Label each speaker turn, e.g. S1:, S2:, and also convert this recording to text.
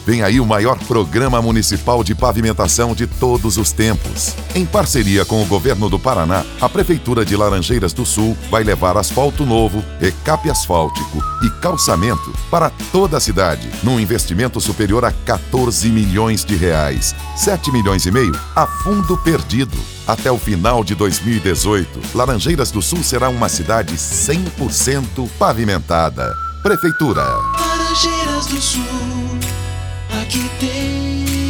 S1: Vem aí o maior programa municipal de pavimentação de todos os tempos. Em parceria com o Governo do Paraná, a Prefeitura de Laranjeiras do Sul vai levar asfalto novo, recape asfáltico e calçamento para toda a cidade, num investimento superior a 14 milhões de reais. 7 milhões e meio a fundo perdido. Até o final de 2018, Laranjeiras do Sul será uma cidade 100% pavimentada. Prefeitura.
S2: Laranjeiras do Sul, aqui tem